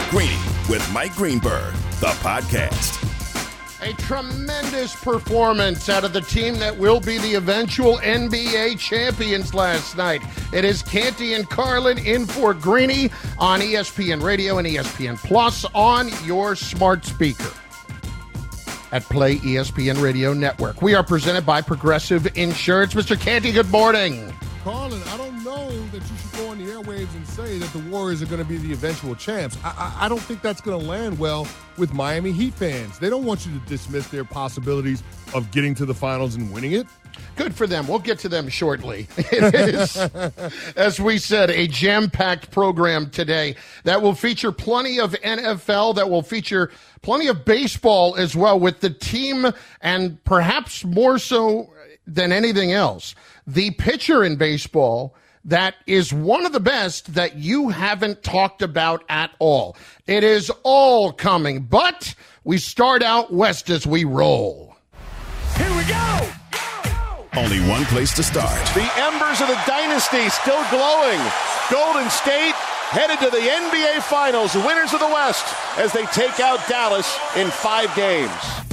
Greeny with Mike Greenberg, the podcast. A tremendous performance out of the team that will be the eventual NBA champions last night. It is Canty and Carlin in for Greeny on ESPN Radio and ESPN Plus on your smart speaker at Play ESPN Radio Network. We are presented by Progressive Insurance. Mr. Canty, good morning. Carlin, I don't know that you should go on the airwaves and say that the Warriors are going to be the eventual champs. I don't think that's going to land well with Miami Heat fans. They don't want you to dismiss their possibilities of getting to the finals and winning it. Good for them. We'll get to them shortly. It is, as we said, a jam-packed program today that will feature plenty of NFL, that will feature plenty of baseball as well with the team, and perhaps more so than anything else, the pitcher in baseball that is one of the best that you haven't talked about at all. It is all coming, but we start out west as we roll. Here we go! Only one place to start. The embers of the dynasty still glowing. Golden State headed to the NBA Finals, winners of the West, as they take out Dallas in 5 games.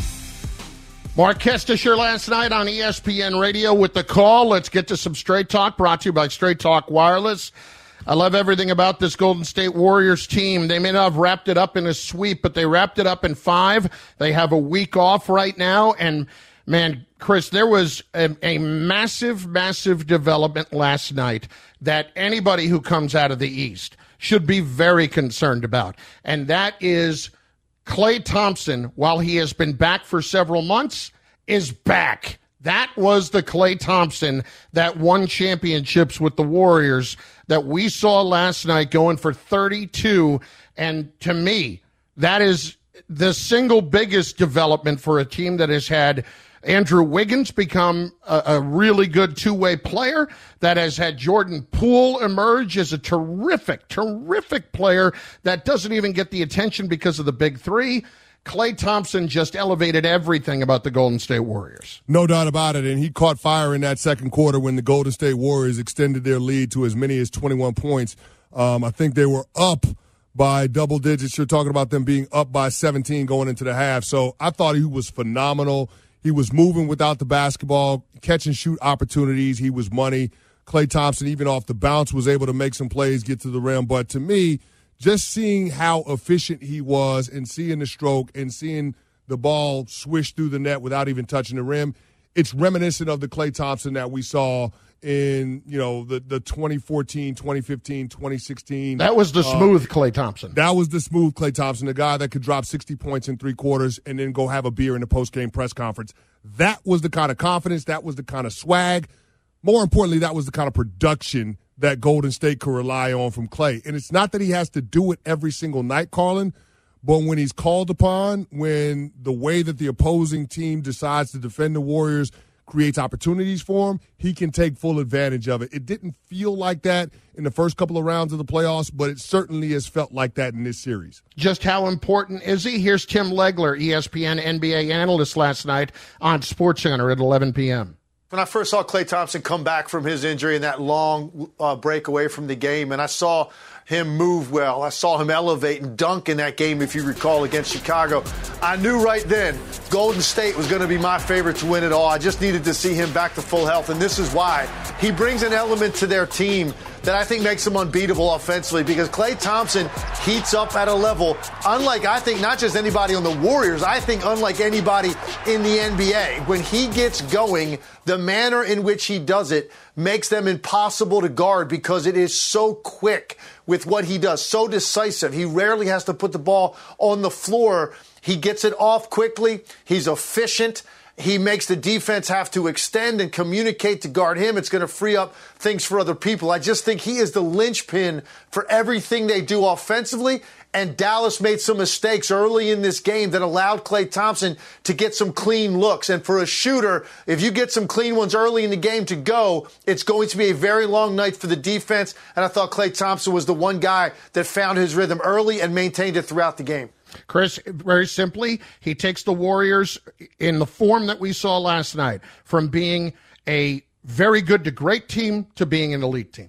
Mark Kestisher last night on ESPN Radio with The Call. Let's get to some Straight Talk, brought to you by Straight Talk Wireless. I love everything about this Golden State Warriors team. They may not have wrapped it up in a sweep, but they wrapped it up in 5. They have a week off right now. And, man, Chris, there was a massive, massive development last night that anybody who comes out of the East should be very concerned about. And that is Klay Thompson, while he has been back for several months, is back. That was the Klay Thompson that won championships with the Warriors that we saw last night going for 32. And to me, that is the single biggest development for a team that has had Andrew Wiggins become a really good two-way player, that has had Jordan Poole emerge as a terrific, terrific player that doesn't even get the attention because of the big three. Klay Thompson just elevated everything about the Golden State Warriors. No doubt about it, and he caught fire in that second quarter when the Golden State Warriors extended their lead to as many as 21 points. I think they were up by double digits. You're talking about them being up by 17 going into the half. So I thought he was phenomenal. He was moving without the basketball, catch and shoot opportunities. He was money. Klay Thompson, even off the bounce, was able to make some plays, get to the rim. But to me, just seeing how efficient he was and seeing the stroke and seeing the ball swish through the net without even touching the rim, it's reminiscent of the Klay Thompson that we saw in, the 2014, 2015, 2016. That was the smooth Klay Thompson. That was the smooth Klay Thompson, the guy that could drop 60 points in 3 quarters and then go have a beer in the post-game press conference. That was the kind of confidence. That was the kind of swag. More importantly, that was the kind of production that Golden State could rely on from Klay. And it's not that he has to do it every single night, Carlin, but when he's called upon, when the way that the opposing team decides to defend the Warriors creates opportunities for him, he can take full advantage of it. It didn't feel like that in the first couple of rounds of the playoffs, but it certainly has felt like that in this series. Just how important is he? Here's Tim Legler, ESPN NBA analyst last night on SportsCenter at 11 p.m. When I first saw Klay Thompson come back from his injury and that long break away from the game, and I saw him move well, I saw him elevate and dunk in that game, if you recall, against Chicago, I knew right then Golden State was going to be my favorite to win it all. I just needed to see him back to full health, and this is why. He brings an element to their team that I think makes them unbeatable offensively, because Klay Thompson heats up at a level unlike, I think, not just anybody on the Warriors, I think unlike anybody in the NBA. When he gets going, the manner in which he does it makes them impossible to guard because it is so quick with what he does, so decisive. He rarely has to put the ball on the floor. He gets it off quickly. He's efficient. He makes the defense have to extend and communicate to guard him. It's going to free up things for other people. I just think he is the linchpin for everything they do offensively. And Dallas made some mistakes early in this game that allowed Klay Thompson to get some clean looks. And for a shooter, if you get some clean ones early in the game to go, it's going to be a very long night for the defense. And I thought Klay Thompson was the one guy that found his rhythm early and maintained it throughout the game. Chris, very simply, he takes the Warriors in the form that we saw last night, from being a very good to great team to being an elite team.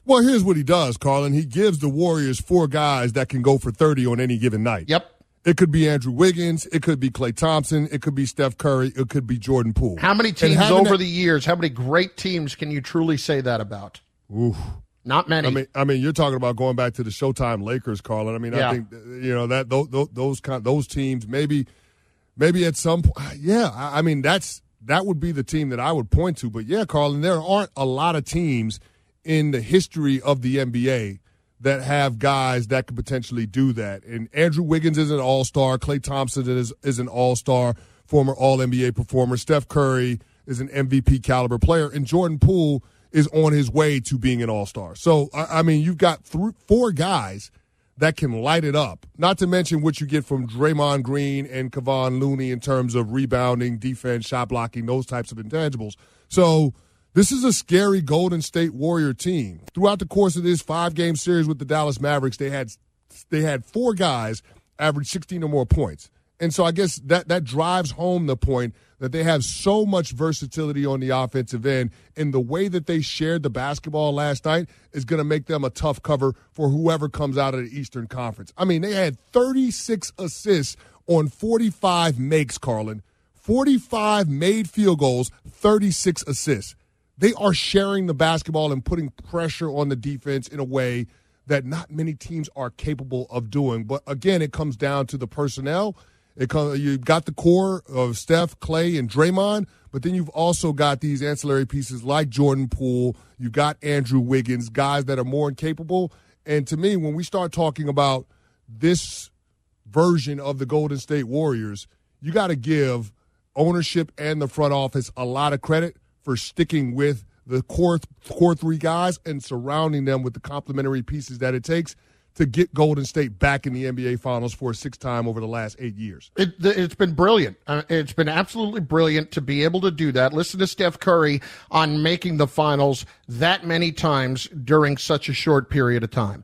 Well, here's what he does, Carlin. He gives the Warriors 4 guys that can go for 30 on any given night. Yep. It could be Andrew Wiggins. It could be Klay Thompson. It could be Steph Curry. It could be Jordan Poole. How many teams over the years, how many great teams can you truly say that about? Oof. Not many. I mean, you're talking about going back to the Showtime Lakers, Carlin. I mean, I think that those teams maybe at some point. Yeah, I mean that would be the team that I would point to. But yeah, Carlin, there aren't a lot of teams in the history of the NBA that have guys that could potentially do that. And Andrew Wiggins is an all-star. Klay Thompson is an all-star, former All-NBA performer. Steph Curry is an MVP caliber player. And Jordan Poole is on his way to being an all-star. So, I mean, you've got 4 guys that can light it up, not to mention what you get from Draymond Green and Kevon Looney in terms of rebounding, defense, shot blocking, those types of intangibles. So this is a scary Golden State Warrior team. Throughout the course of this 5-game series with the Dallas Mavericks, they had 4 guys average 16 or more points. And so I guess that drives home the point that they have so much versatility on the offensive end, and the way that they shared the basketball last night is going to make them a tough cover for whoever comes out of the Eastern Conference. I mean, they had 36 assists on 45 makes, Carlin. 45 made field goals, 36 assists. They are sharing the basketball and putting pressure on the defense in a way that not many teams are capable of doing. But again, it comes down to the personnel. You've got the core of Steph, Klay, and Draymond, but then you've also got these ancillary pieces like Jordan Poole. You've got Andrew Wiggins, guys that are more incapable. And to me, when we start talking about this version of the Golden State Warriors, you got to give ownership and the front office a lot of credit for sticking with the core 3 guys and surrounding them with the complementary pieces that it takes to get Golden State back in the NBA Finals for a 6th time over the last 8 years. It's been brilliant. It's been absolutely brilliant to be able to do that. Listen to Steph Curry on making the Finals that many times during such a short period of time.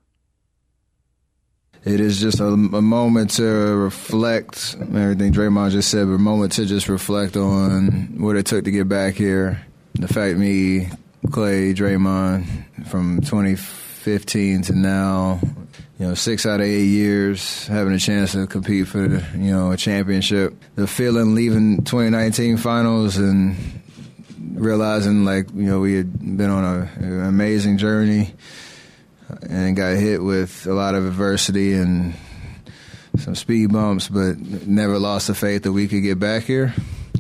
It is just a moment to reflect, everything Draymond just said, but a moment to just reflect on what it took to get back here. The fact me, Klay, Draymond, from 2015 to now, 6 out of 8 years, having a chance to compete for a championship. The feeling leaving 2019 finals and realizing we had been on an amazing journey and got hit with a lot of adversity and some speed bumps, but never lost the faith that we could get back here.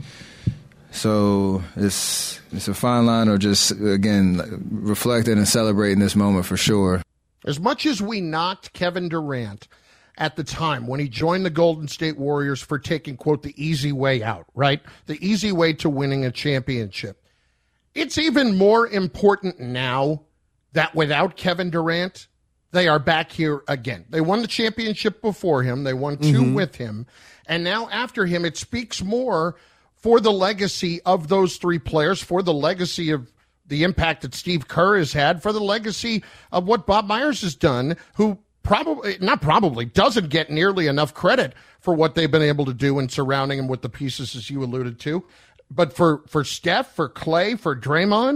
So it's a fine line of just, again, reflecting and celebrating this moment for sure. As much as we knocked Kevin Durant at the time when he joined the Golden State Warriors for taking, quote, the easy way out, right? The easy way to winning a championship. It's even more important now that without Kevin Durant, they are back here again. They won the championship before him. They won 2 with him. And now after him, it speaks more for the legacy of those 3 players, for the legacy of the impact that Steve Kerr has had, for the legacy of what Bob Myers has done, who doesn't get nearly enough credit for what they've been able to do in surrounding him with the pieces, as you alluded to. But for Steph, for Klay, for Draymond,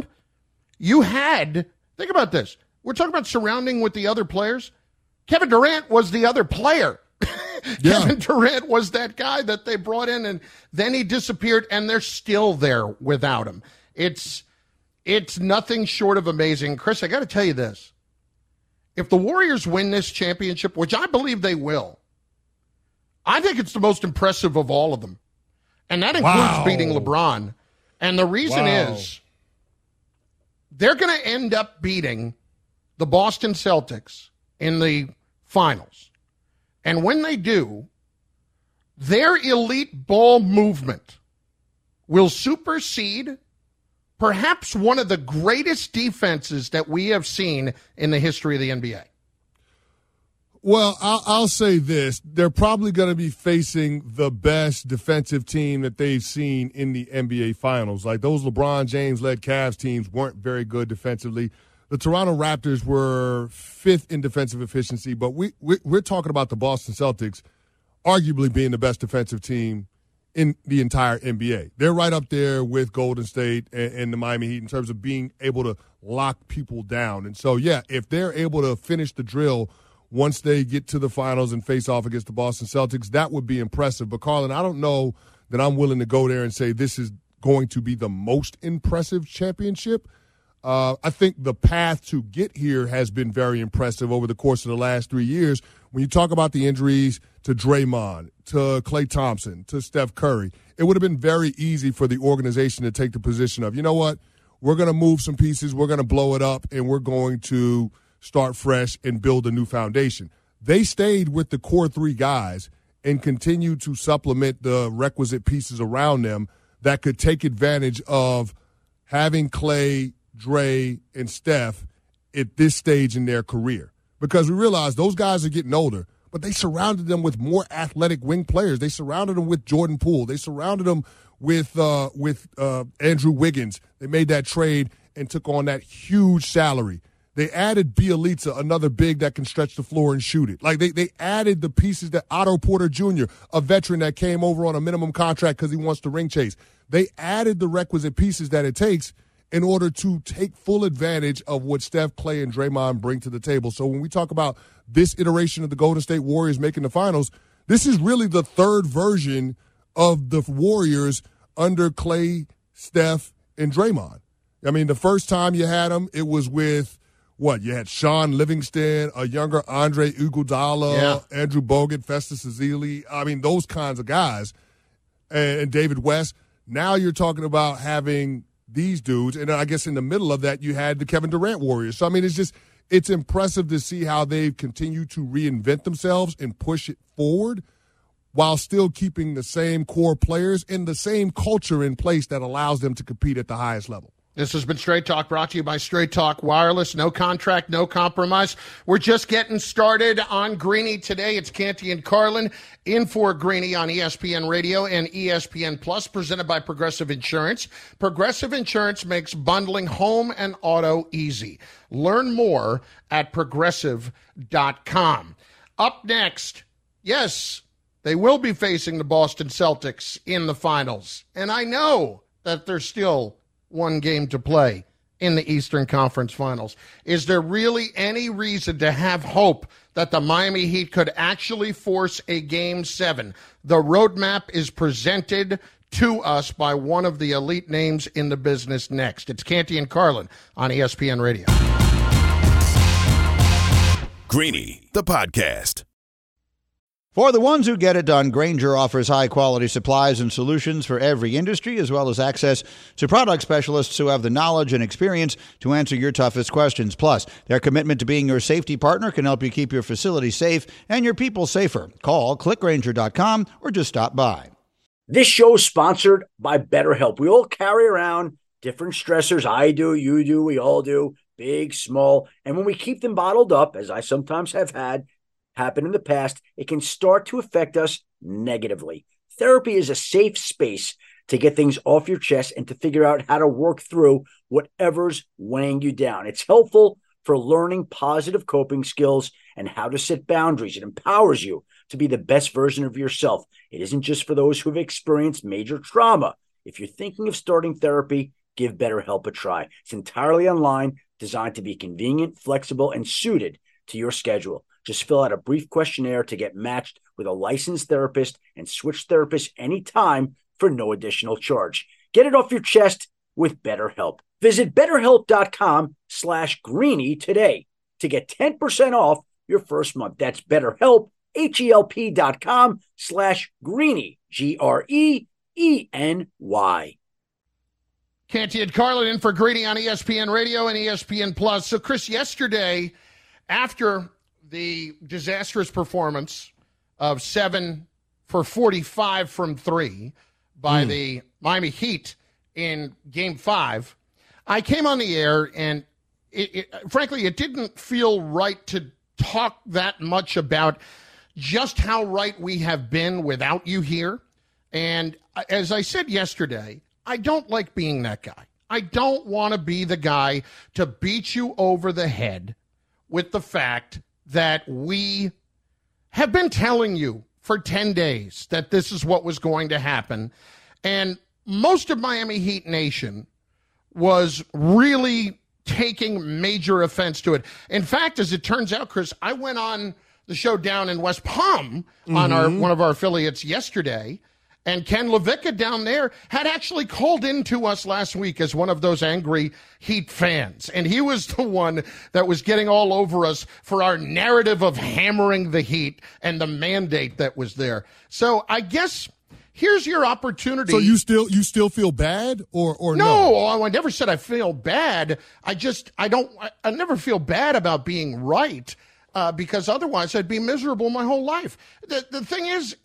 think about this. We're talking about surrounding with the other players. Kevin Durant was the other player. Yeah. Kevin Durant was that guy that they brought in, and then he disappeared, and they're still there without him. It's nothing short of amazing. Chris, I got to tell you this. If the Warriors win this championship, which I believe they will, I think it's the most impressive of all of them. And that includes beating LeBron. And the reason is they're going to end up beating the Boston Celtics in the finals. And when they do, their elite ball movement will supersede perhaps one of the greatest defenses that we have seen in the history of the NBA. Well, I'll say this. They're probably going to be facing the best defensive team that they've seen in the NBA Finals. Like, those LeBron James-led Cavs teams weren't very good defensively. The Toronto Raptors were 5th in defensive efficiency, but we're talking about the Boston Celtics arguably being the best defensive team in the entire NBA. They're right up there with Golden State and the Miami Heat in terms of being able to lock people down. And so, yeah, if they're able to finish the drill once they get to the finals and face off against the Boston Celtics, that would be impressive. But, Carlin, I don't know that I'm willing to go there and say this is going to be the most impressive championship. I think the path to get here has been very impressive over the course of the last 3 years. When you talk about the injuries to Draymond, to Klay Thompson, to Steph Curry, it would have been very easy for the organization to take the position of, you know what, we're going to move some pieces, we're going to blow it up, and we're going to start fresh and build a new foundation. They stayed with the core three guys and continued to supplement the requisite pieces around them that could take advantage of having Klay, Dre, and Steph at this stage in their career. Because we realize those guys are getting older, but they surrounded them with more athletic wing players. They surrounded them with Jordan Poole. They surrounded them with Andrew Wiggins. They made that trade and took on that huge salary. They added Bielitsa, another big that can stretch the floor and shoot it. Like they added the pieces that Otto Porter Jr., a veteran that came over on a minimum contract because he wants to ring chase. They added the requisite pieces that it takes in order to take full advantage of what Steph, Klay, and Draymond bring to the table. So when we talk about this iteration of the Golden State Warriors making the finals, this is really the third version of the Warriors under Klay, Steph, and Draymond. I mean, the first time you had them, it was with, you had Sean Livingston, a younger Andre Iguodala, Andrew Bogut, Festus Ezeli. I mean, those kinds of guys, and David West. Now you're talking about having these dudes, and I guess in the middle of that, you had the Kevin Durant Warriors. So, I mean, it's impressive to see how they've continued to reinvent themselves and push it forward while still keeping the same core players and the same culture in place that allows them to compete at the highest level. This has been Straight Talk, brought to you by Straight Talk Wireless. No contract, no compromise. We're just getting started on Greeny today. It's Canty and Carlin in for Greeny on ESPN Radio and ESPN Plus, presented by Progressive Insurance. Progressive Insurance makes bundling home and auto easy. Learn more at progressive.com. Up next, yes, they will be facing the Boston Celtics in the finals. And I know that there's still one game to play in the Eastern Conference Finals. Is there really any reason to have hope that the Miami Heat could actually force a Game 7? The roadmap is presented to us by one of the elite names in the business next. It's Canty and Carlin on ESPN Radio. Greeny, the podcast. For the ones who get it done, Grainger offers high-quality supplies and solutions for every industry, as well as access to product specialists who have the knowledge and experience to answer your toughest questions. Plus, their commitment to being your safety partner can help you keep your facility safe and your people safer. Call clickgrainger.com or just stop by. This show is sponsored by BetterHelp. We all carry around different stressors. I do, you do, we all do, big, small. And when we keep them bottled up, as I sometimes have had happen in the past, it can start to affect us negatively. Therapy is a safe space to get things off your chest and to figure out how to work through whatever's weighing you down. It's helpful for learning positive coping skills and how to set boundaries. It empowers you to be the best version of yourself. It isn't just for those who have experienced major trauma. If you're thinking of starting therapy, give BetterHelp a try. It's entirely online, designed to be convenient, flexible, and suited to your schedule. Just fill out a brief questionnaire to get matched with a licensed therapist and switch therapists anytime for no additional charge. Get it off your chest with BetterHelp. Visit BetterHelp.com/Greeny today to get 10% off your first month. That's BetterHelp, HELP.com/Greeny, GREENY. Canty and Carlin in for Greeny on ESPN Radio and ESPN Plus. So, Chris, yesterday, after the disastrous performance of 7 for 45 from 3 by the Miami Heat in Game 5, I came on the air, and frankly, it didn't feel right to talk that much about just how right we have been without you here. And as I said yesterday, I don't like being that guy. I don't want to be the guy to beat you over the head with the fact that we have been telling you for 10 days that this is what was going to happen. And most of Miami Heat Nation was really taking major offense to it. In fact, as it turns out, Chris, I went on the show down in West Palm on one of our affiliates yesterday, and Ken Levicka down there had actually called in to us last week as one of those angry Heat fans. And he was the one that was getting all over us for our narrative of hammering the Heat and the mandate that was there. So I guess here's your opportunity. So you still feel bad or no? No, I never said I feel bad. I never feel bad about being right because otherwise I'd be miserable my whole life. The thing is,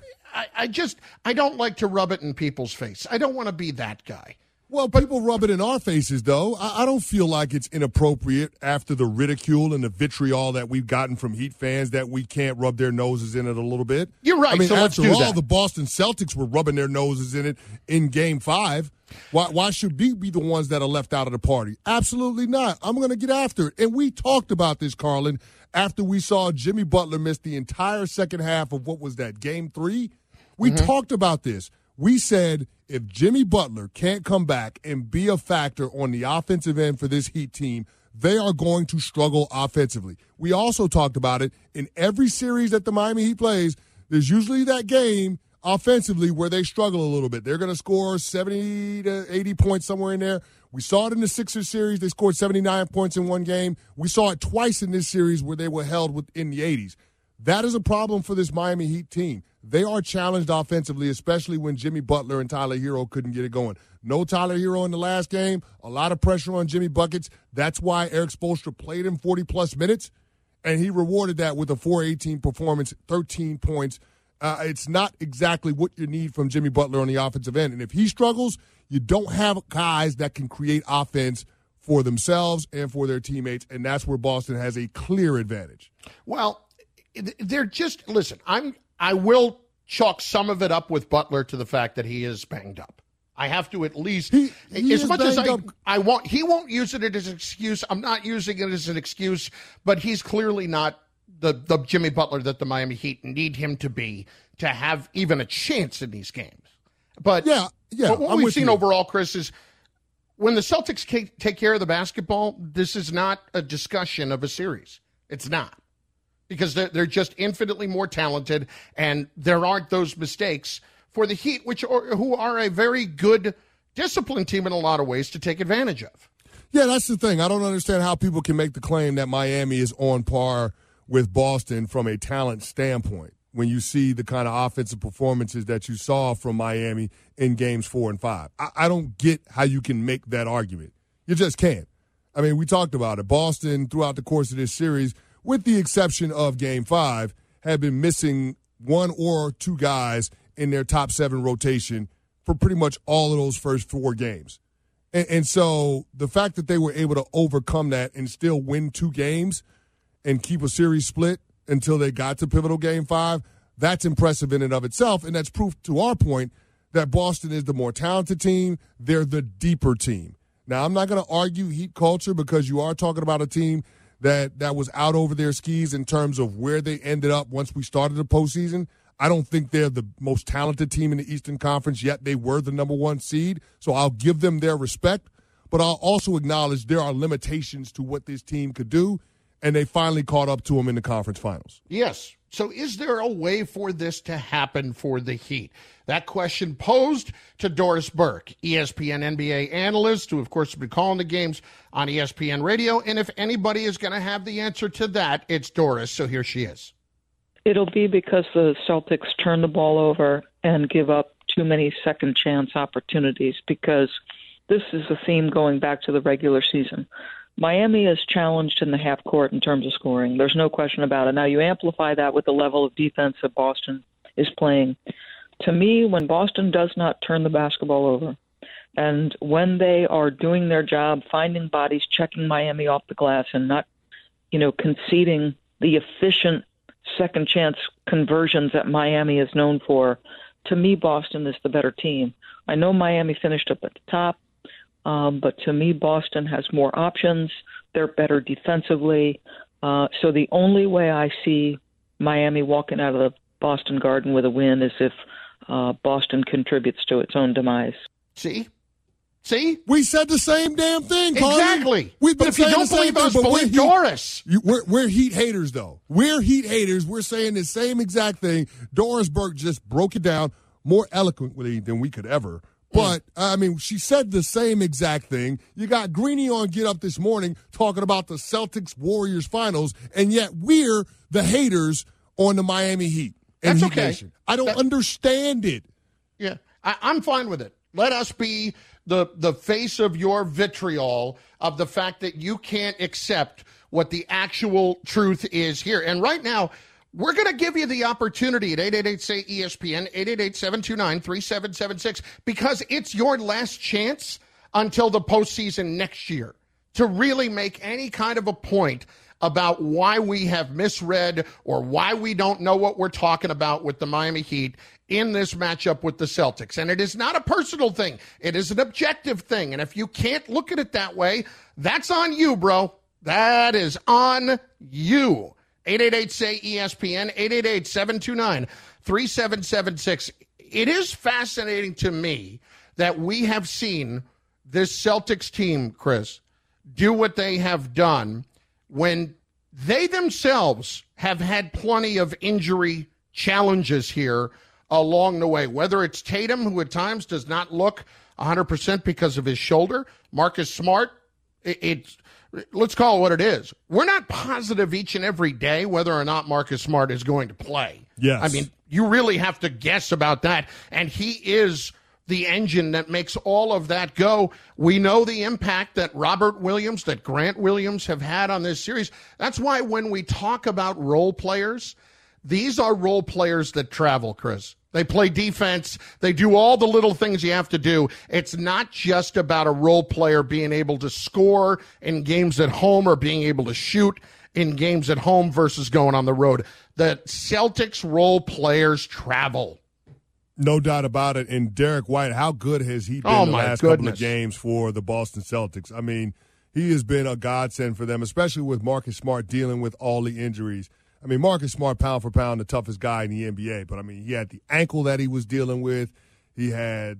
I don't like to rub it in people's face. I don't want to be that guy. Well, people rub it in our faces, though. I don't feel like it's inappropriate after the ridicule and the vitriol that we've gotten from Heat fans that we can't rub their noses in it a little bit. You're right. I mean, so let's do after all, that. the Boston Celtics were rubbing their noses in it in Game 5. Why should we be the ones that are left out of the party? Absolutely not. I'm going to get after it. And we talked about this, Carlin, after we saw Jimmy Butler miss the entire second half of what was that, Game 3? We talked about this. We said if Jimmy Butler can't come back and be a factor on the offensive end for this Heat team, they are going to struggle offensively. We also talked about it in every series that the Miami Heat plays. There's usually that game offensively where they struggle a little bit. They're going to score 70 to 80 points somewhere in there. We saw it in the Sixers series. They scored 79 points in one game. We saw it twice in this series where they were held within the 80s. That is a problem for this Miami Heat team. They are challenged offensively, especially when Jimmy Butler and Tyler Hero couldn't get it going. No Tyler Hero in the last game. A lot of pressure on Jimmy Buckets. That's why Eric Spoelstra played him 40-plus minutes, and he rewarded that with a 4-18 performance, 13 points. It's not exactly what you need from Jimmy Butler on the offensive end. And if he struggles, you don't have guys that can create offense for themselves and for their teammates, and that's where Boston has a clear advantage. Well, they're just – listen, I will chalk some of it up with Butler to the fact that he is banged up. I have to at least, as much as I want, he won't use it as an excuse. I'm not using it as an excuse, but he's clearly not the Jimmy Butler that the Miami Heat need him to be to have even a chance in these games. But but what we've seen overall, Chris, is when the Celtics take care of the basketball, this is not a discussion of a series. It's not. Because they're just infinitely more talented, and there aren't those mistakes for the Heat, who are a very good, disciplined team in a lot of ways to take advantage of. Yeah, that's the thing. I don't understand how people can make the claim that Miami is on par with Boston from a talent standpoint when you see the kind of offensive performances that you saw from Miami in Games 4 and 5. I don't get how you can make that argument. You just can't. I mean, we talked about it. Boston, throughout the course of this series, with the exception of Game 5, have been missing one or two guys in their top 7 rotation for pretty much all of those first 4 games. And so the fact that they were able to overcome that and still win 2 games and keep a series split until they got to pivotal Game 5, that's impressive in and of itself. And that's proof to our point that Boston is the more talented team. They're the deeper team. Now, I'm not going to argue Heat culture because you are talking about a team that was out over their skis in terms of where they ended up once we started the postseason. I don't think they're the most talented team in the Eastern Conference, yet they were the number 1 seed. So I'll give them their respect, but I'll also acknowledge there are limitations to what this team could do, and they finally caught up to them in the conference finals. Yes. So is there a way for this to happen for the Heat? That question posed to Doris Burke, ESPN NBA analyst, who, of course, has been calling the games on ESPN Radio. And if anybody is going to have the answer to that, it's Doris. So here she is. It'll be because the Celtics turn the ball over and give up too many second chance opportunities, because this is a theme going back to the regular season. Miami is challenged in the half court in terms of scoring. There's no question about it. Now, you amplify that with the level of defense that Boston is playing. To me, when Boston does not turn the basketball over, and when they are doing their job, finding bodies, checking Miami off the glass, and not, conceding the efficient second chance conversions that Miami is known for, to me, Boston is the better team. I know Miami finished up at the top, but to me, Boston has more options. They're better defensively. So the only way I see Miami walking out of Boston Garden with a win is if Boston contributes to its own demise. See? We said the same damn thing, Carly. Exactly. We've been but if you don't believe us, believe Doris. We're Heat haters, though. We're Heat haters. We're saying the same exact thing. Doris Burke just broke it down more eloquently than we could ever. But, I mean, she said the same exact thing. You got Greeny on Get Up this morning talking about the Celtics-Warriors finals, and yet we're the haters on the Miami Heat. That's Heat okay. Nation. I don't understand it. Yeah, I'm fine with it. Let us be the face of your vitriol of the fact that you can't accept what the actual truth is here. And right now, we're going to give you the opportunity at 888-SAY-ESPN, 888-729-3776, because it's your last chance until the postseason next year to really make any kind of a point about why we have misread or why we don't know what we're talking about with the Miami Heat in this matchup with the Celtics. And it is not a personal thing. It is an objective thing. And if you can't look at it that way, that's on you, bro. That is on you. 888-SAY-ESPN, 888-729-3776. It is fascinating to me that we have seen this Celtics team, Chris, do what they have done when they themselves have had plenty of injury challenges here along the way, whether it's Tatum, who at times does not look 100% because of his shoulder, Marcus Smart, let's call it what it is. We're not positive each and every day whether or not Marcus Smart is going to play. Yes. I mean, you really have to guess about that, and he is the engine that makes all of that go. We know the impact that Robert Williams, that Grant Williams have had on this series. That's why when we talk about role players, these are role players that travel, Chris. They play defense. They do all the little things you have to do. It's not just about a role player being able to score in games at home or being able to shoot in games at home versus going on the road. The Celtics role players travel. No doubt about it. And Derek White, how good has he been the last couple of games for the Boston Celtics? I mean, he has been a godsend for them, especially with Marcus Smart dealing with all the injuries. I mean, Marcus Smart, pound for pound, the toughest guy in the NBA. But, I mean, he had the ankle that he was dealing with. He had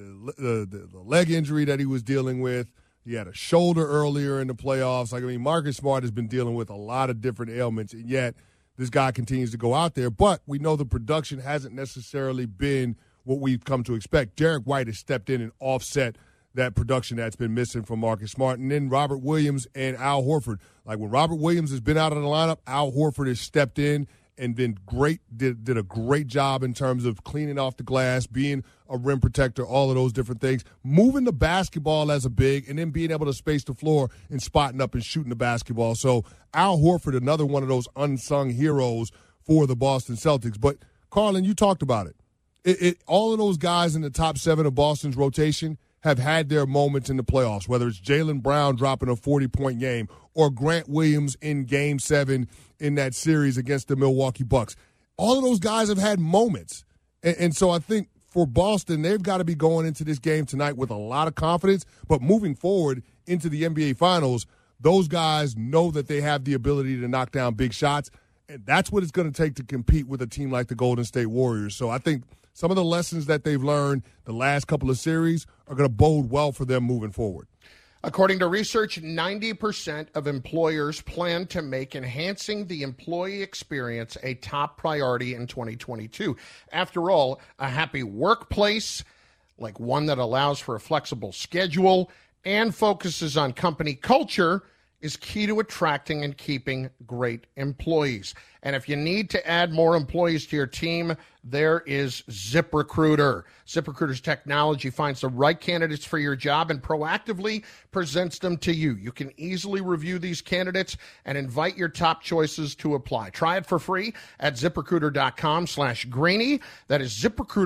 the leg injury that he was dealing with. He had a shoulder earlier in the playoffs. Like, I mean, Marcus Smart has been dealing with a lot of different ailments, and yet this guy continues to go out there. But we know the production hasn't necessarily been what we've come to expect. Derek White has stepped in and offset that production that's been missing from Marcus Smart. And then Robert Williams and Al Horford. Like, when Robert Williams has been out of the lineup, Al Horford has stepped in and been great, did a great job in terms of cleaning off the glass, being a rim protector, all of those different things, moving the basketball as a big, and then being able to space the floor and spotting up and shooting the basketball. So Al Horford, another one of those unsung heroes for the Boston Celtics. But, Carlin, you talked about it. All of those guys in the top 7 of Boston's rotation have had their moments in the playoffs, whether it's Jaylen Brown dropping a 40-point game or Grant Williams in Game 7 in that series against the Milwaukee Bucks. All of those guys have had moments. And so I think for Boston, they've got to be going into this game tonight with a lot of confidence. But moving forward into the NBA Finals, those guys know that they have the ability to knock down big shots. And that's what it's going to take to compete with a team like the Golden State Warriors. So I think some of the lessons that they've learned the last couple of series are going to bode well for them moving forward. According to research, 90% of employers plan to make enhancing the employee experience a top priority in 2022. After all, a happy workplace, like one that allows for a flexible schedule and focuses on company culture, is key to attracting and keeping great employees. And if you need to add more employees to your team, there is ZipRecruiter. ZipRecruiter's technology finds the right candidates for your job and proactively presents them to you. You can easily review these candidates and invite your top choices to apply. Try it for free at ZipRecruiter.com/Greeny. That is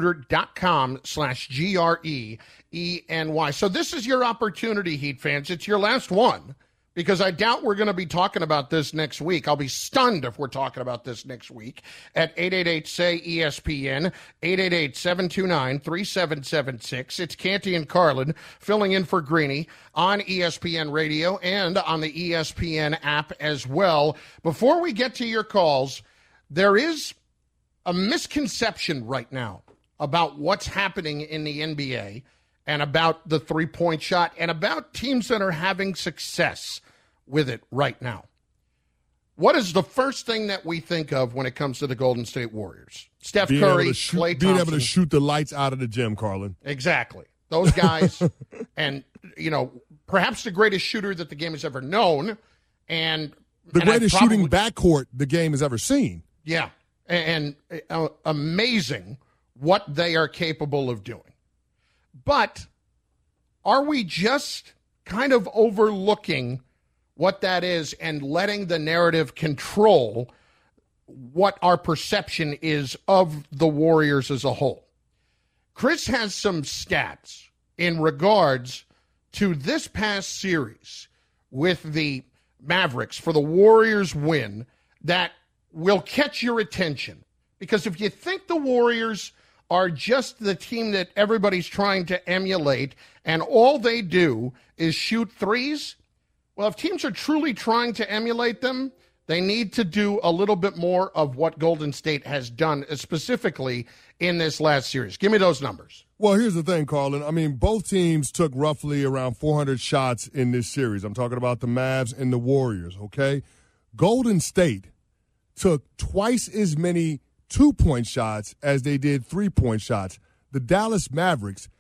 ZipRecruiter.com/GREENY. So this is your opportunity, Heat fans. It's your last one, because I doubt we're going to be talking about this next week. I'll be stunned if we're talking about this next week at 888-SAY-ESPN, 888-729-3776. It's Canty and Carlin filling in for Greeny on ESPN Radio and on the ESPN app as well. Before we get to your calls, there is a misconception right now about what's happening in the NBA and about the three-point shot and about teams that are having success with it right now. What is the first thing that we think of when it comes to the Golden State Warriors? Steph Curry, Klay Thompson. Being able to shoot the lights out of the gym, Carlin. Exactly. Those guys, and, perhaps the greatest shooter that the game has ever known. And the greatest shooting backcourt the game has ever seen. Yeah, and amazing what they are capable of doing. But are we just kind of overlooking what that is and letting the narrative control what our perception is of the Warriors as a whole? Chris has some stats in regards to this past series with the Mavericks for the Warriors win that will catch your attention. Because if you think the Warriors are just the team that everybody's trying to emulate and all they do is shoot threes, well, if teams are truly trying to emulate them, they need to do a little bit more of what Golden State has done, specifically in this last series. Give me those numbers. Well, here's the thing, Carlin. I mean, both teams took roughly around 400 shots in this series. I'm talking about the Mavs and the Warriors, okay? Golden State took twice as many two-point shots as they did three-point shots. The Dallas Mavericks,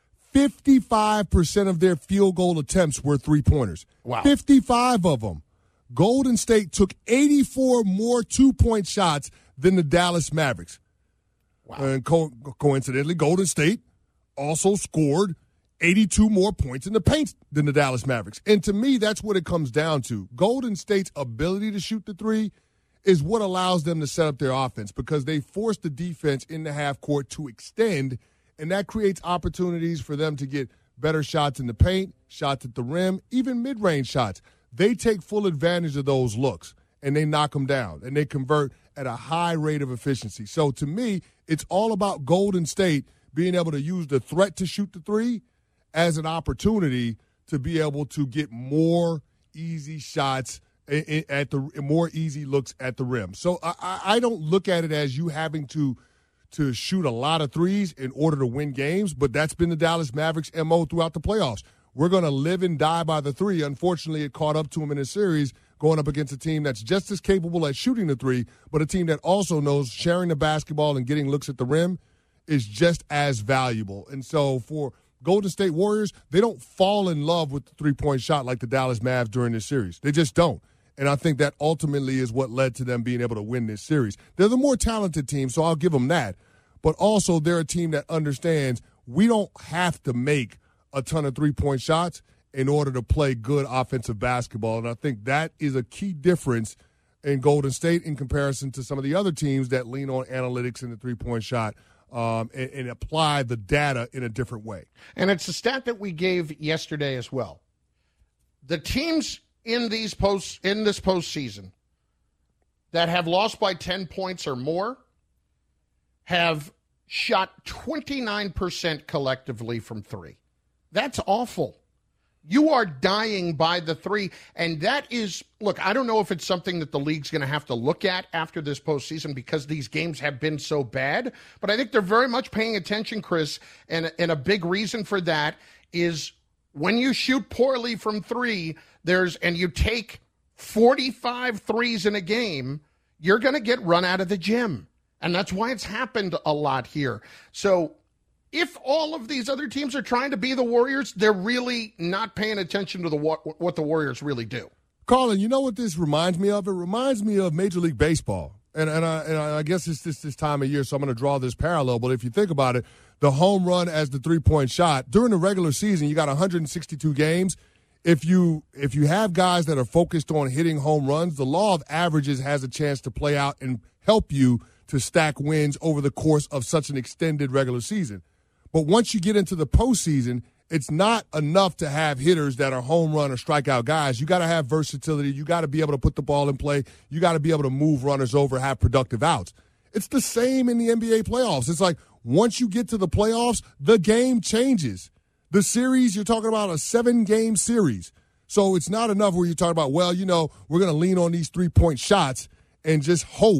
55% of their field goal attempts were three-pointers. Wow. 55 of them. Golden State took 84 more two-point shots than the Dallas Mavericks. Wow. And coincidentally, Golden State also scored 82 more points in the paint than the Dallas Mavericks. And to me, that's what it comes down to. Golden State's ability to shoot the three is what allows them to set up their offense because they force the defense in the half court to extend, and that creates opportunities for them to get better shots in the paint, shots at the rim, even mid-range shots. They take full advantage of those looks, and they knock them down, and they convert at a high rate of efficiency. So to me, it's all about Golden State being able to use the threat to shoot the three as an opportunity to be able to get more easy shots at the more easy looks at the rim. So I don't look at it as you having to shoot a lot of threes in order to win games, but that's been the Dallas Mavericks' MO throughout the playoffs. We're going to live and die by the three. Unfortunately, it caught up to them in a series going up against a team that's just as capable at shooting the three, but a team that also knows sharing the basketball and getting looks at the rim is just as valuable. And so for Golden State Warriors, they don't fall in love with the three-point shot like the Dallas Mavs during this series. They just don't. And I think that ultimately is what led to them being able to win this series. They're the more talented team, so I'll give them that. But also they're a team that understands we don't have to make a ton of three-point shots in order to play good offensive basketball. And I think that is a key difference in Golden State in comparison to some of the other teams that lean on analytics and the three-point shot and apply the data in a different way. And it's a stat that we gave yesterday as well. The teams in this postseason that have lost by 10 points or more have shot 29% collectively from three. That's awful. You are dying by the three, and that is, look, I don't know if it's something that the league's going to have to look at after this postseason because these games have been so bad, but I think they're very much paying attention, Chris, and a big reason for that is when you shoot poorly from three, and you take 45 threes in a game, you're going to get run out of the gym, and that's why it's happened a lot here. So if all of these other teams are trying to be the Warriors, they're really not paying attention to what the Warriors really do. Colin, you know what this reminds me of? It reminds me of Major League Baseball. And I guess it's this time of year, so I'm going to draw this parallel. But if you think about it, the home run as the three-point shot, during the regular season, you got 162 games. If you have guys that are focused on hitting home runs, the law of averages has a chance to play out and help you to stack wins over the course of such an extended regular season. But once you get into the postseason, it's not enough to have hitters that are home run or strikeout guys. You got to have versatility. You got to be able to put the ball in play. You got to be able to move runners over, have productive outs. It's the same in the NBA playoffs. It's like once you get to the playoffs, the game changes. The series, you're talking about a 7-game series. So it's not enough where you're talking about, well, we're going to lean on these three-point shots and just hope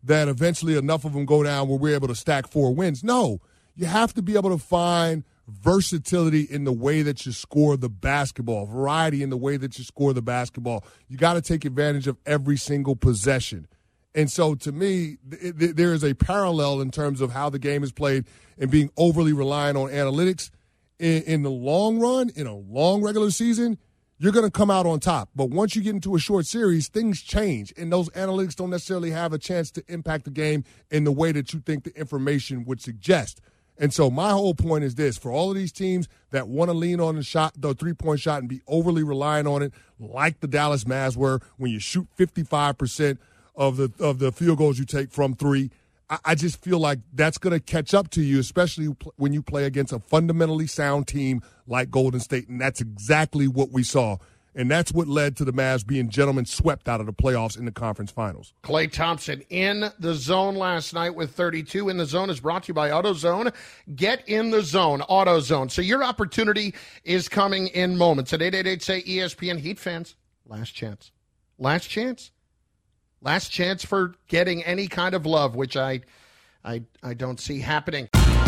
that eventually enough of them go down where we're able to stack 4 wins. No, you have to be able to find versatility in the way that you score the basketball, variety in the way that you score the basketball. You got to take advantage of every single possession. And so to me, there is a parallel in terms of how the game is played and being overly reliant on analytics. In the long run, in a long regular season, you're going to come out on top. But once you get into a short series, things change, and those analytics don't necessarily have a chance to impact the game in the way that you think the information would suggest. And so my whole point is this: for all of these teams that want to lean on the three-point shot and be overly reliant on it, like the Dallas Mavs were, when you shoot 55% of the field goals you take from three, I just feel like that's going to catch up to you, especially when you play against a fundamentally sound team like Golden State, and that's exactly what we saw. And that's what led to the Mavs being gentlemen swept out of the playoffs in the conference finals. Klay Thompson in the zone last night with 32. In the Zone is brought to you by AutoZone. Get in the zone, AutoZone. So your opportunity is coming in moments. At 888-SAY-ESPN, Heat fans, last chance. Last chance? Last chance for getting any kind of love, which I don't see happening.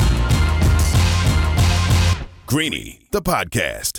Greeny, the podcast.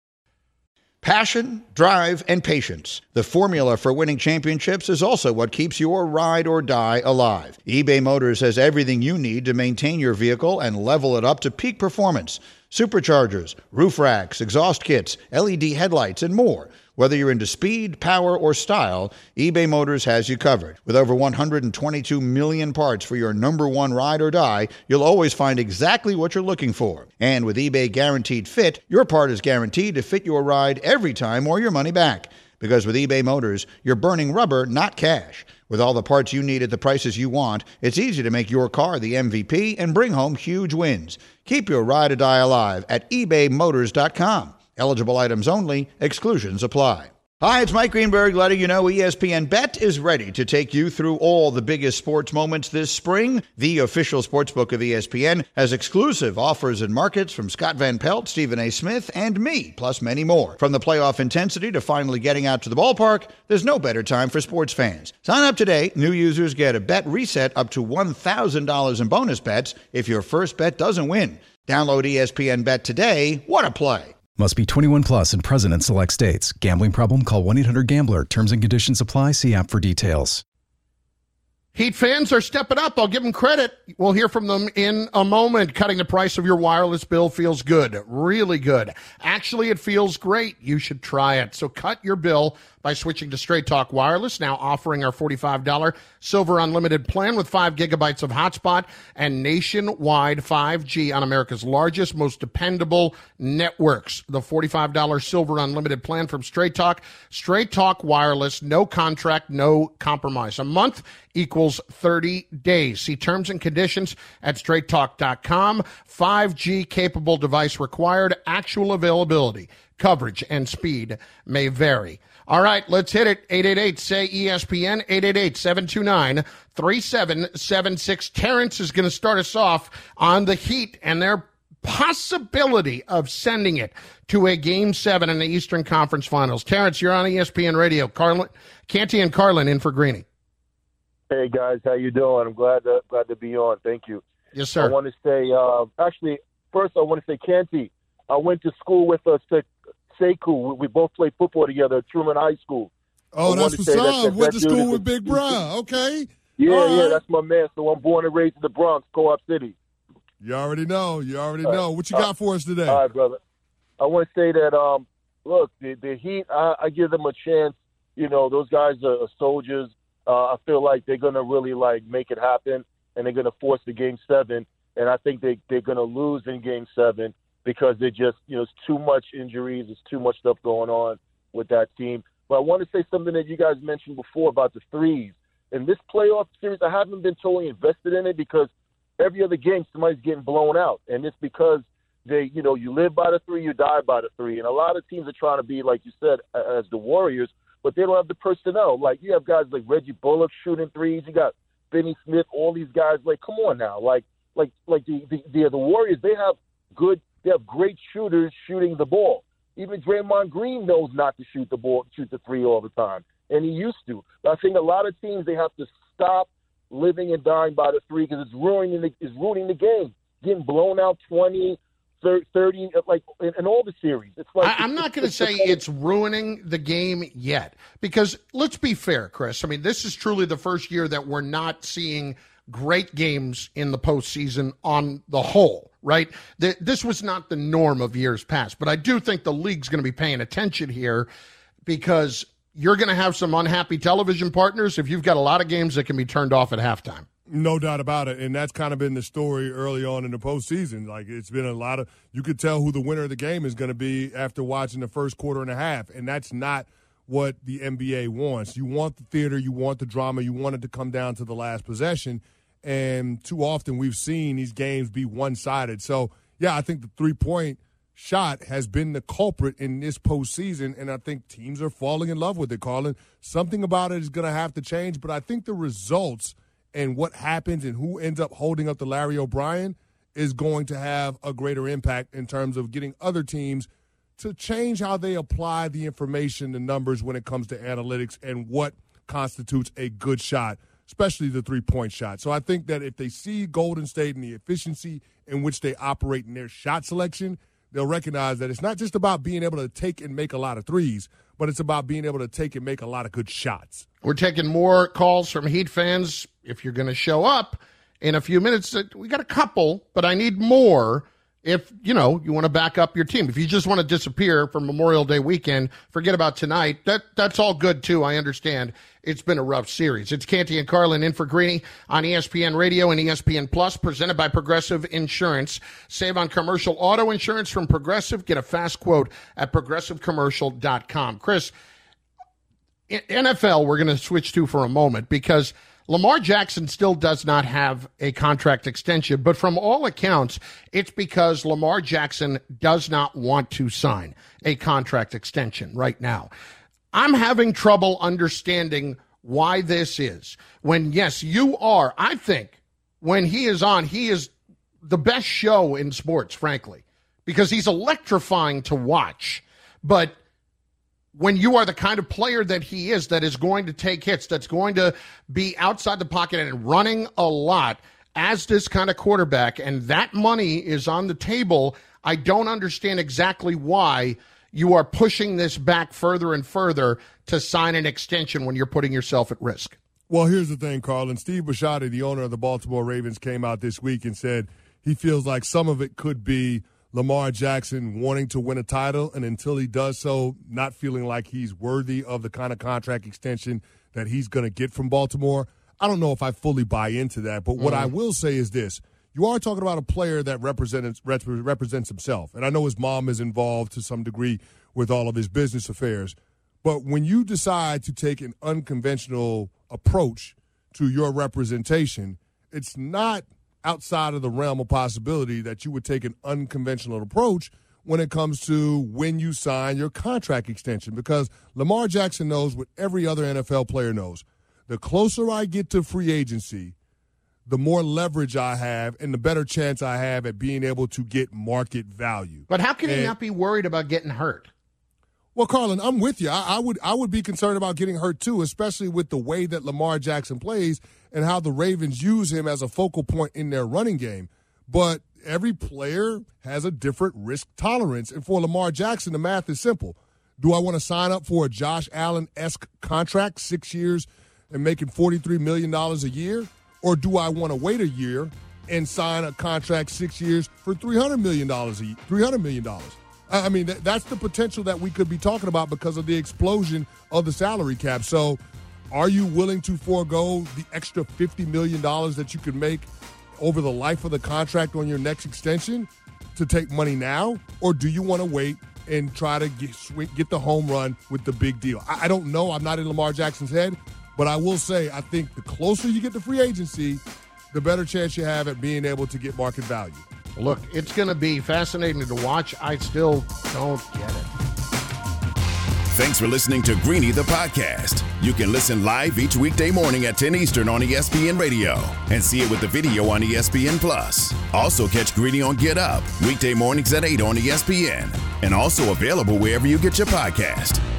Passion, drive, and patience. The formula for winning championships is also what keeps your ride or die alive. eBay Motors has everything you need to maintain your vehicle and level it up to peak performance. Superchargers, roof racks, exhaust kits, LED headlights, and more. Whether you're into speed, power, or style, eBay Motors has you covered. With over 122 million parts for your number one ride or die, you'll always find exactly what you're looking for. And with eBay Guaranteed Fit, your part is guaranteed to fit your ride every time or your money back. Because with eBay Motors, you're burning rubber, not cash. With all the parts you need at the prices you want, it's easy to make your car the MVP and bring home huge wins. Keep your ride or die alive at ebaymotors.com. Eligible items only. Exclusions apply. Hi, it's Mike Greenberg letting you know ESPN Bet is ready to take you through all the biggest sports moments this spring. The official sportsbook of ESPN has exclusive offers and markets from Scott Van Pelt, Stephen A. Smith, and me, plus many more. From the playoff intensity to finally getting out to the ballpark, there's no better time for sports fans. Sign up today. New users get a bet reset up to $1,000 in bonus bets if your first bet doesn't win. Download ESPN Bet today. What a play. Must be 21 plus and present in select states. Gambling problem? Call 1-800-GAMBLER. Terms and conditions apply. See app for details. Heat fans are stepping up. I'll give them credit. We'll hear from them in a moment. Cutting the price of your wireless bill feels good, really good. Actually, it feels great. You should try it. So cut your bill by switching to Straight Talk Wireless, now offering our $45 Silver Unlimited plan with 5 gigabytes of hotspot and nationwide 5G on America's largest, most dependable networks. The $45 Silver Unlimited plan from Straight Talk. Straight Talk Wireless, no contract, no compromise. A month equals 30 days. See terms and conditions at straighttalk.com. 5G capable device required. Actual availability, coverage, and speed may vary. All right, let's hit it. 888-SAY-ESPN, 888-729-3776. Terrence is going to start us off on the Heat and their possibility of sending it to a Game 7 in the Eastern Conference Finals. Terrence, you're on ESPN Radio. Canty and Carlin in for Greeny. Hey, guys, how you doing? I'm glad to be on. Thank you. Yes, sir. I want to say, first I want to say, Canty, I went to school with Sekou. We both played football together at Truman High School. Oh, that's what's up. Went to school with Big Bron. Okay. Yeah, that's my man. So I'm born and raised in the Bronx, Co-op City. You already know. What you got for us today? All right, brother. I want to say that, look, the Heat, I give them a chance. You know, those guys are soldiers. I feel like they're going to really, make it happen, and they're going to force the Game 7. And I think they're going to lose in Game 7. Because they're just, it's too much injuries. There's too much stuff going on with that team. But I want to say something that you guys mentioned before about the threes. In this playoff series, I haven't been totally invested in it because every other game somebody's getting blown out. And it's because you live by the three, you die by the three. And a lot of teams are trying to be, like you said, as the Warriors, but they don't have the personnel. Like, you have guys like Reggie Bullock shooting threes. You got Benny Smith, all these guys. Like, come on now. Like the Warriors, they have great shooters shooting the ball. Even Draymond Green knows not to shoot the three all the time, and he used to. But I think a lot of teams, they have to stop living and dying by the three because it's ruining the game. Getting blown out 20, 30, like in all the series. It's like I'm not going to say it's ruining the game yet because let's be fair, Chris. I mean, this is truly the first year that we're not seeing great games in the postseason on the whole, right? This was not the norm of years past, but I do think the league's going to be paying attention here because you're going to have some unhappy television partners if you've got a lot of games that can be turned off at halftime. No doubt about it, and that's kind of been the story early on in the postseason. Like, it's been a lot of – you could tell who the winner of the game is going to be after watching the first quarter and a half, and that's not what the NBA wants. You want the theater, you want the drama, you want it to come down to the last possession, and too often we've seen these games be one-sided. So, yeah, I think the three-point shot has been the culprit in this postseason, and I think teams are falling in love with it, Carlin. Something about it is going to have to change, but I think the results – and what happens and who ends up holding up to Larry O'Brien is going to have a greater impact in terms of getting other teams to change how they apply the information, the numbers when it comes to analytics and what constitutes a good shot, especially the three-point shot. So I think that if they see Golden State and the efficiency in which they operate in their shot selection, they'll recognize that it's not just about being able to take and make a lot of threes, but it's about being able to take and make a lot of good shots. We're taking more calls from Heat fans. If you're going to show up in a few minutes, we got a couple, but I need more if, you want to back up your team. If you just want to disappear for Memorial Day weekend, forget about tonight. That's all good, too. I understand it's been a rough series. It's Canty and Carlin in for Greeny on ESPN Radio and ESPN Plus, presented by Progressive Insurance. Save on commercial auto insurance from Progressive. Get a fast quote at progressivecommercial.com. Chris, NFL we're going to switch to for a moment because Lamar Jackson still does not have a contract extension, but from all accounts, it's because Lamar Jackson does not want to sign a contract extension right now. I'm having trouble understanding why this is. When, yes, you are, I think, when he is on, he is the best show in sports, frankly, because he's electrifying to watch. But when you are the kind of player that he is, that is going to take hits, that's going to be outside the pocket and running a lot as this kind of quarterback, and that money is on the table, I don't understand exactly why you are pushing this back further and further to sign an extension when you're putting yourself at risk. Well, here's the thing, Carlin. Steve Bisciotti, the owner of the Baltimore Ravens, came out this week and said he feels like some of it could be Lamar Jackson wanting to win a title, and until he does so, not feeling like he's worthy of the kind of contract extension that he's going to get from Baltimore. I don't know if I fully buy into that, but what I will say is this. You are talking about a player that represents himself, and I know his mom is involved to some degree with all of his business affairs, but when you decide to take an unconventional approach to your representation, it's not outside of the realm of possibility that you would take an unconventional approach when it comes to when you sign your contract extension, because Lamar Jackson knows what every other NFL player knows. The closer I get to free agency, the more leverage I have and the better chance I have at being able to get market value. But how can he not be worried about getting hurt? Well, Carlin, I'm with you. I would be concerned about getting hurt too, especially with the way that Lamar Jackson plays and how the Ravens use him as a focal point in their running game. But every player has a different risk tolerance. And for Lamar Jackson, the math is simple. Do I want to sign up for a Josh Allen-esque contract, 6 years and making $43 million a year? Or do I want to wait a year and sign a contract 6 years for $300 million $300 million? I mean, that's the potential that we could be talking about because of the explosion of the salary cap. So are you willing to forego the extra $50 million that you could make over the life of the contract on your next extension to take money now? Or do you want to wait and try to get the home run with the big deal? I don't know. I'm not in Lamar Jackson's head. But I will say, I think the closer you get to free agency, the better chance you have at being able to get market value. Look, it's going to be fascinating to watch. I still don't get it. Thanks for listening to Greeny the podcast. You can listen live each weekday morning at 10 Eastern on ESPN Radio and see it with the video on ESPN Plus. Also catch Greeny on Get Up weekday mornings at 8 on ESPN and also available wherever you get your podcast.